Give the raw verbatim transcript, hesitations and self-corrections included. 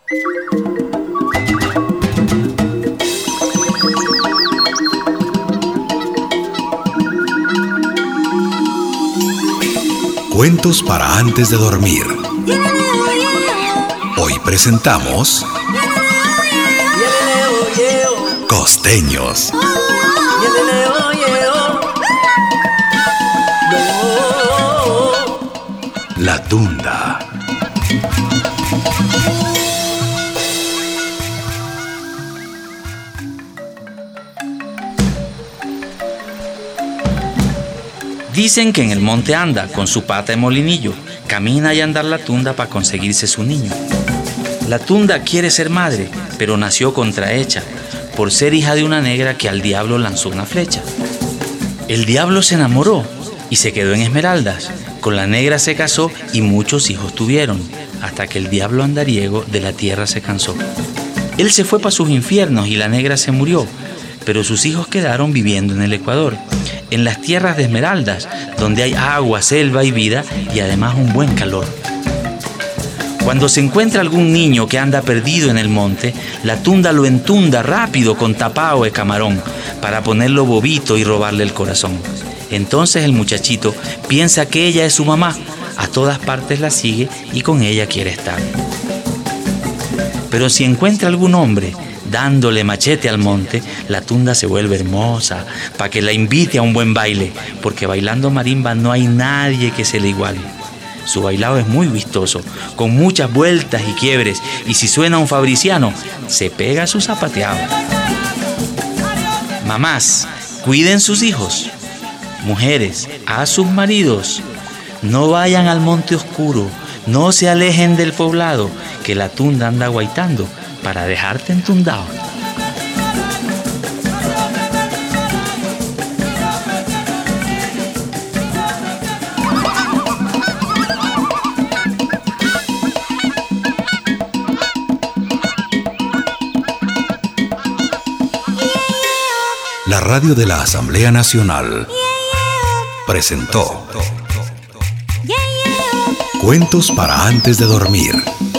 Cuentos para antes de dormir. Hoy presentamos Costeños. La tunda. Dicen que en el monte anda con su pata de molinillo, camina y andar la tunda para conseguirse su niño. La tunda quiere ser madre, pero nació contrahecha, por ser hija de una negra que al diablo lanzó una flecha. El diablo se enamoró y se quedó en Esmeraldas, con la negra se casó y muchos hijos tuvieron, hasta que el diablo andariego de la tierra se cansó. Él se fue para sus infiernos y la negra se murió, pero sus hijos quedaron viviendo en el Ecuador, en las tierras de Esmeraldas, donde hay agua, selva y vida, y además un buen calor. Cuando se encuentra algún niño que anda perdido en el monte, la tunda lo entunda rápido con tapao de camarón para ponerlo bobito y robarle el corazón. Entonces el muchachito piensa que ella es su mamá, a todas partes la sigue y con ella quiere estar. Pero si encuentra algún hombre dándole machete al monte, la tunda se vuelve hermosa para que la invite a un buen baile, porque bailando marimba no hay nadie que se le iguale. Su bailado es muy vistoso, con muchas vueltas y quiebres, y si suena un fabriciano, se pega su zapateado. Mamás, cuiden sus hijos. Mujeres, a sus maridos. No vayan al monte oscuro, no se alejen del poblado, que la tunda anda guaitando para dejarte entundado. La radio de la Asamblea Nacional presentó Cuentos para antes de dormir.